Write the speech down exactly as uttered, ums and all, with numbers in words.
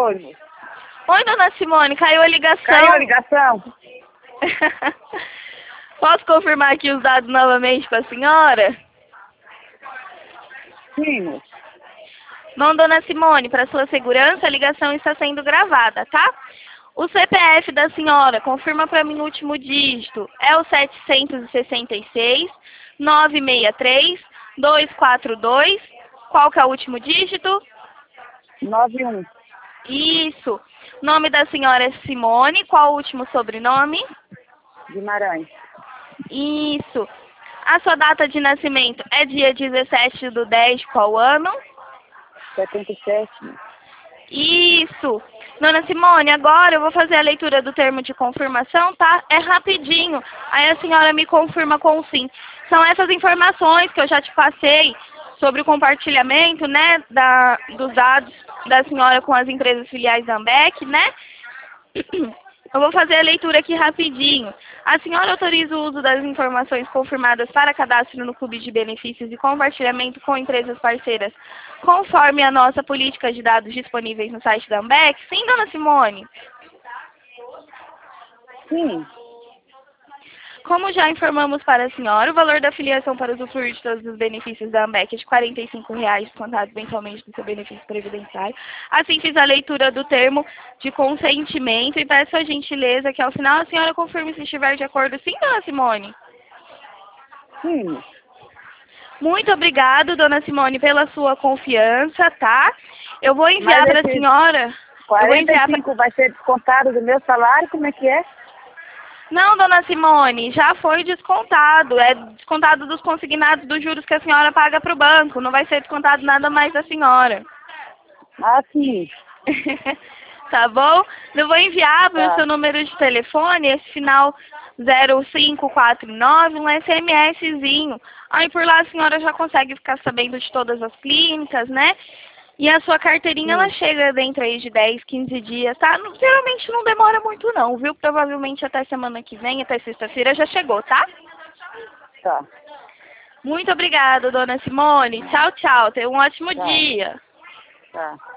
Oi. Oi, dona Simone, caiu a ligação. Caiu a ligação? Posso confirmar aqui os dados novamente com a senhora? Sim. Bom, dona Simone, para sua segurança, a ligação está sendo gravada, tá? O C P F da senhora, confirma para mim o último dígito. É o setecentos e sessenta e seis, novecentos e sessenta e três, duzentos e quarenta e dois. Qual que é o último dígito? nove um. Isso. Nome da senhora é Simone. Qual o último sobrenome? Guimarães. Isso. A sua data de nascimento é dia dezessete do dez de qual ano? setenta e sete. Isso. Dona Simone, agora eu vou fazer a leitura do termo de confirmação, tá? É rapidinho. Aí a senhora me confirma com sim. São essas informações que eu já te passei sobre o compartilhamento, né, da, dos dados da senhora com as empresas filiais da Ambec, né? Eu vou fazer a leitura aqui rapidinho. A senhora autoriza o uso das informações confirmadas para cadastro no Clube de Benefícios e compartilhamento com empresas parceiras, conforme a nossa política de dados disponíveis no site da Ambec? Sim, dona Simone? Sim. Como já informamos para a senhora, o valor da filiação para usufruir de todos os benefícios da Ambec é de quarenta e cinco reais, descontados mensalmente do seu benefício previdenciário. Assim, fiz a leitura do termo de consentimento e peço a gentileza que, ao final, a senhora confirme se estiver de acordo. Sim, dona Simone? Sim. Muito obrigado, dona Simone, pela sua confiança, tá? Eu vou enviar para a senhora... Eu vou enviar quarenta e cinco pra... vai ser descontado do meu salário? Como é que é? Não, dona Simone, já foi descontado. É descontado dos consignados dos juros que a senhora paga para o banco. Não vai ser descontado nada mais da senhora. Ah, sim. Tá bom? Eu vou enviar para o Tá. seu número de telefone, esse final zero cinco quatro nove, um SMSzinho. Aí por lá a senhora já consegue ficar sabendo de todas as clínicas, né? E a sua carteirinha, ela Sim. chega dentro aí de dez, quinze dias, tá? Não- Geralmente não demora muito não, viu? Provavelmente até semana que vem, até sexta-feira já chegou, tá? Tá. Muito obrigada, dona Simone. Tchau, tchau. Tenha um ótimo Tá. dia. Tá.